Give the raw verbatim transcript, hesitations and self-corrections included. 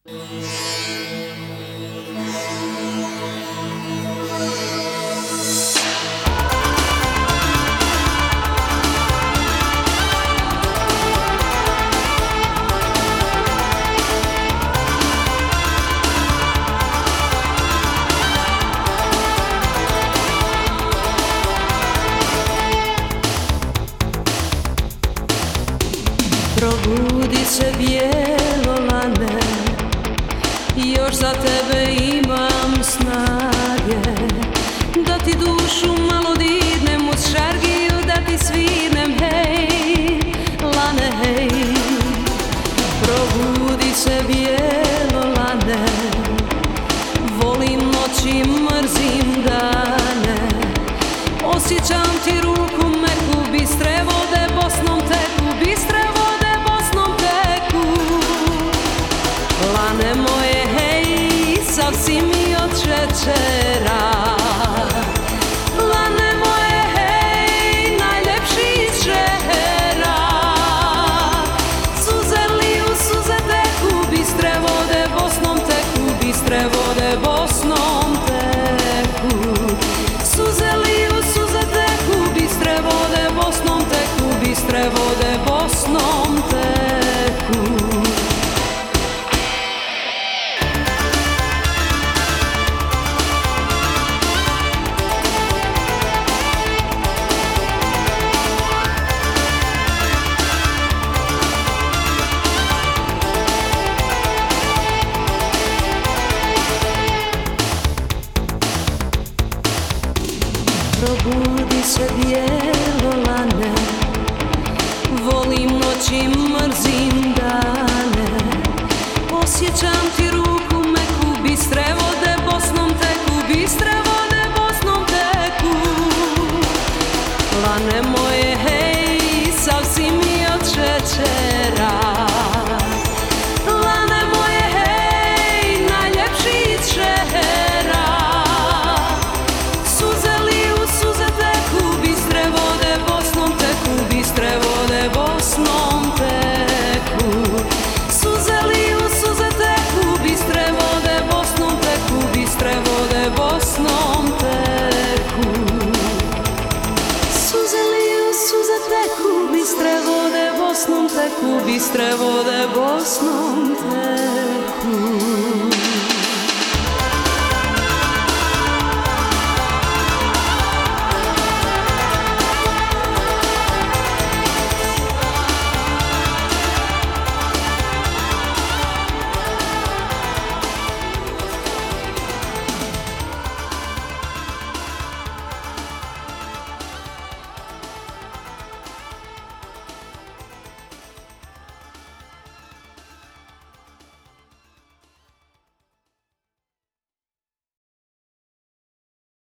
Probudi se bijelo lane, još za tebe imam snage, da ti dušu malo didnem uz šargiju, da ti svirnem, hej, lane, hej. Probudi se bijelo lane, volim noći, mrzim dane, osjećam ti ruku meku, bistre vode Bosnom teku, bistre vode Bosnom teku. Lane moje, hej, sav si mi od šećera. Lane moje, hej, najljepši iz šećera. Suze liju, suze teku, bistre vode Bosnom teku, bistre vode Bosnom teku. Suze liju, suze teku, bistre vode Bosnom teku, bistre vode Bosnom teku. Probudi se bijelo lane, volim noći, mrzim dane, osjećam ti ruku meku, bistre vode Bosnom teku, bistre vode Bosnom teku. Lane moje, hej, sav si mi od šećera. Lane moje, hej, najljepši iz šećera. Suze liju, suze teku, bistre vode Bosnom teku, bistre vode Bosnom teku. Suze liju, suze teku, bistre vode Bosnom teku, bistre vode Bosnom teku. Suze liju, suze teku, bistre vode Bosnom teku, bistre vode Bosnom